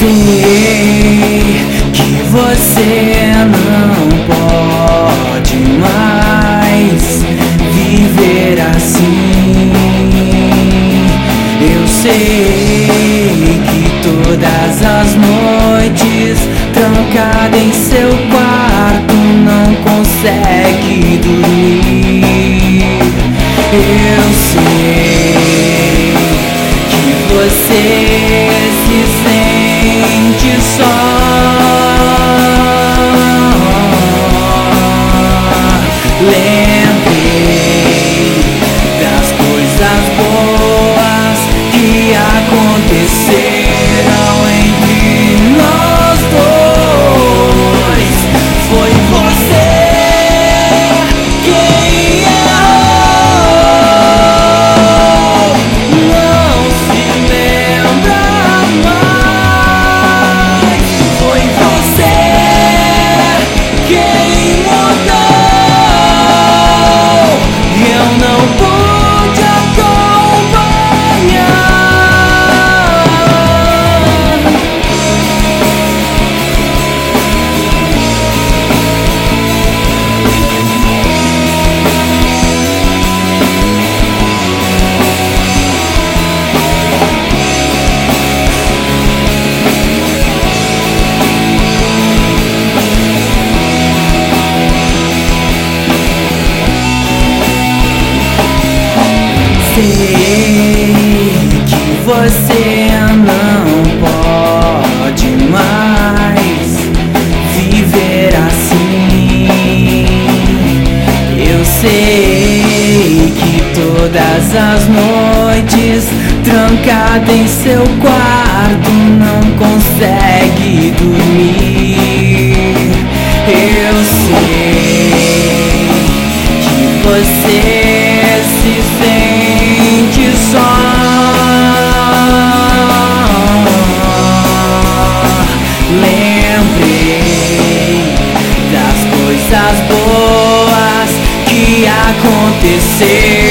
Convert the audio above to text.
Sei que você não pode mais viver assim. Eu sei que todas as noites, trancada em seu quarto, não consegue dormir. Eu sei que você se sente só. Lembrei das coisas boas que aconteceram entre nós dois. Foi você quem errou, não se lembra mais. Foi você quem mudou, eu não pude acompanhar. Sei que você não pode mais viver assim. Eu sei que todas as noites, trancada em seu quarto, não consegue dormir. Eu sei que você se sente só. Lembrei das coisas boas que aconteceram